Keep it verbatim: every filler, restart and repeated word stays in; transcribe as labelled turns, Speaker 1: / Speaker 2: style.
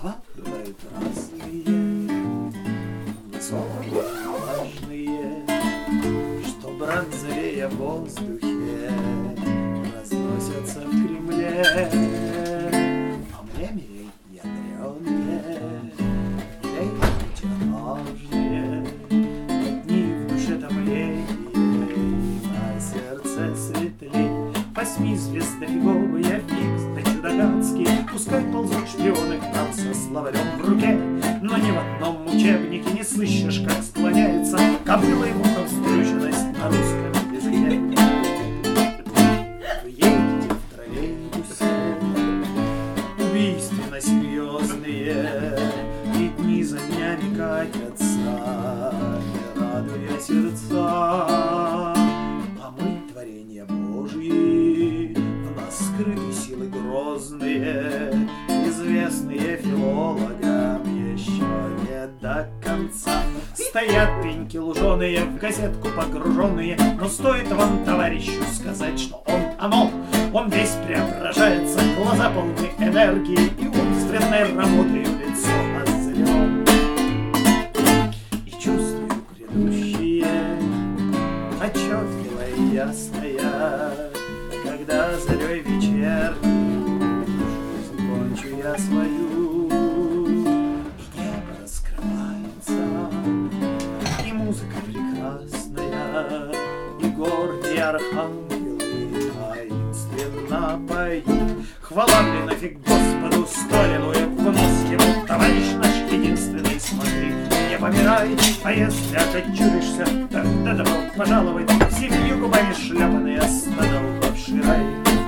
Speaker 1: Слова бывают разные, высокие, важные, что бронзовее в воздухе разносятся в Кремле. А мне мирей ядреные, мирей темножные, одни в душе томлей, на сердце светлей. Восьми звездофиговые фикс да чудо-гадские, пускай ползут шпионы к нам со словарем в руке, но ни в одном учебнике не слышишь, как склоняется кобыла и мухом стрюченность на русском языке. Вы едете в троллейбусе, убийственно серьезные, и дни за днями катятся, не радуя сердца. А мы творения Божьи, в нас скрыты силы грозные, известные филологам еще не до конца. Стоят пеньки луженые, в газетку погруженные, но стоит вам, товарищу, сказать, что он оно. Он весь преображается, глаза полны энергии, и умственной работой в лицо озарен. И чувствую грядущее, отчетливо и ясное, когда зарей вечерней жизнь кончу я свою. И небо раскрывается, и музыка прекрасная, и гордые архангелы таинственно поют. Хвала мне нафиг Господу Сталину, в нос ему, товарищ наш единственный, смотри, не помирай. А если окочуришься, тогда добро пожаловать в семью губами шляпаные, остановка в Ширай.